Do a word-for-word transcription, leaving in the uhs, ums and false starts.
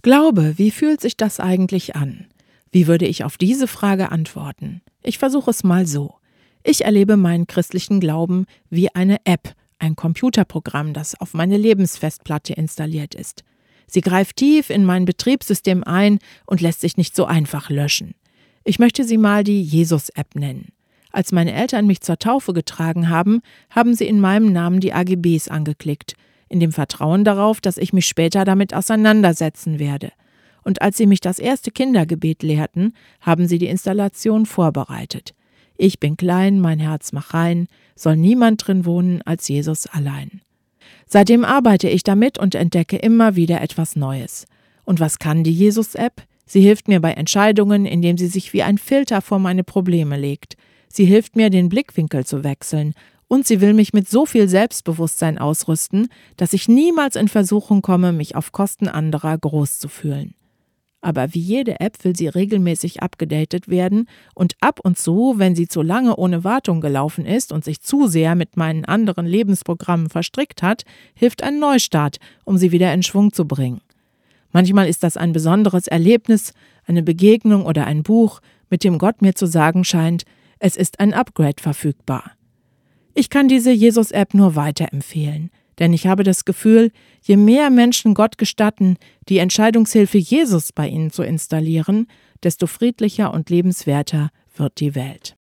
Glaube, wie fühlt sich das eigentlich an? Wie würde ich auf diese Frage antworten? Ich versuche es mal so. Ich erlebe meinen christlichen Glauben wie eine App, ein Computerprogramm, das auf meine Lebensfestplatte installiert ist. Sie greift tief in mein Betriebssystem ein und lässt sich nicht so einfach löschen. Ich möchte sie mal die Jesus-App nennen. Als meine Eltern mich zur Taufe getragen haben, haben sie in meinem Namen die A G Bs angeklickt, in dem Vertrauen darauf, dass ich mich später damit auseinandersetzen werde. Und als sie mich das erste Kindergebet lehrten, haben sie die Installation vorbereitet. Ich bin klein, mein Herz mach rein, soll niemand drin wohnen als Jesus allein. Seitdem arbeite ich damit und entdecke immer wieder etwas Neues. Und was kann die Jesus-App? Sie hilft mir bei Entscheidungen, indem sie sich wie ein Filter vor meine Probleme legt. Sie hilft mir, den Blickwinkel zu wechseln. Und sie will mich mit so viel Selbstbewusstsein ausrüsten, dass ich niemals in Versuchung komme, mich auf Kosten anderer groß zu fühlen. Aber wie jede App will sie regelmäßig abgedatet werden und ab und zu, wenn sie zu lange ohne Wartung gelaufen ist und sich zu sehr mit meinen anderen Lebensprogrammen verstrickt hat, hilft ein Neustart, um sie wieder in Schwung zu bringen. Manchmal ist das ein besonderes Erlebnis, eine Begegnung oder ein Buch, mit dem Gott mir zu sagen scheint, es ist ein Upgrade verfügbar. Ich kann diese Jesus-App nur weiterempfehlen, denn ich habe das Gefühl, je mehr Menschen Gott gestatten, die Entscheidungshilfe Jesus bei ihnen zu installieren, desto friedlicher und lebenswerter wird die Welt.